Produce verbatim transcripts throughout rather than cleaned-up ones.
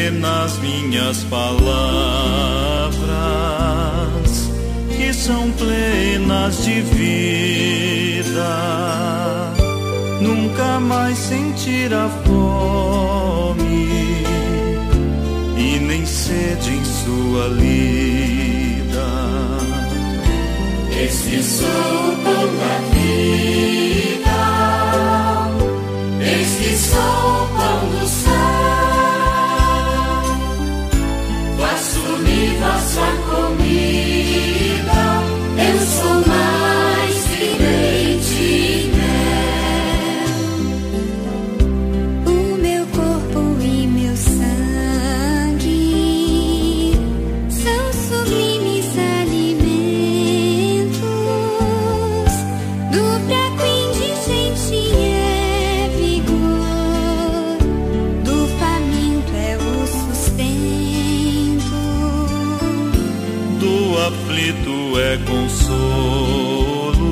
crê nas minhas palavras, que são plenas de vida, nunca mais sentirá fome e nem sede em sua lida. Eis que sou o pão da vida, eis que sou o pão do céu, faço-me vossa comida, eu sou mais que leite e mel. O meu corpo e meu sangue são sublimes alimentos, do fraco indigente é vigor, do faminto é o sustento, Do aflito é consolo,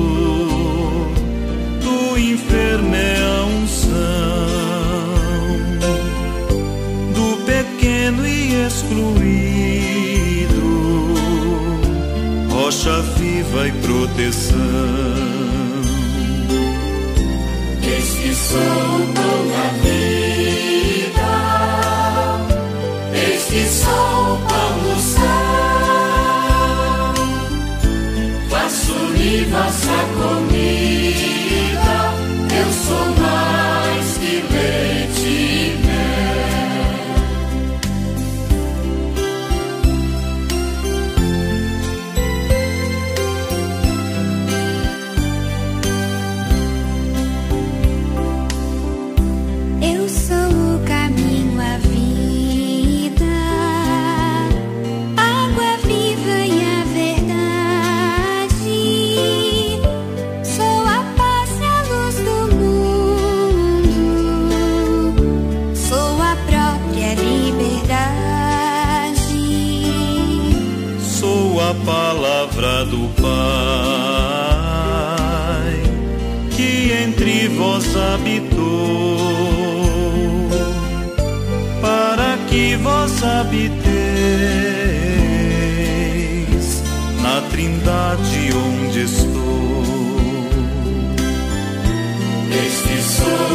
do enfermo é a unção, do pequeno e excluído, rocha viva e proteção. eis que sou o pão da vida, eis que sou o pão do céu, faço-me vossa comida, eu sou mais que leite e mel. Eu sou o caminho, a vida, água viva e a verdade. Sou a paz e a luz do mundo, sou a própria liberdade. Sou a palavra do Pai, que entre vós habitou, para que vós habiteis na Trindade onde estou. Eis que sou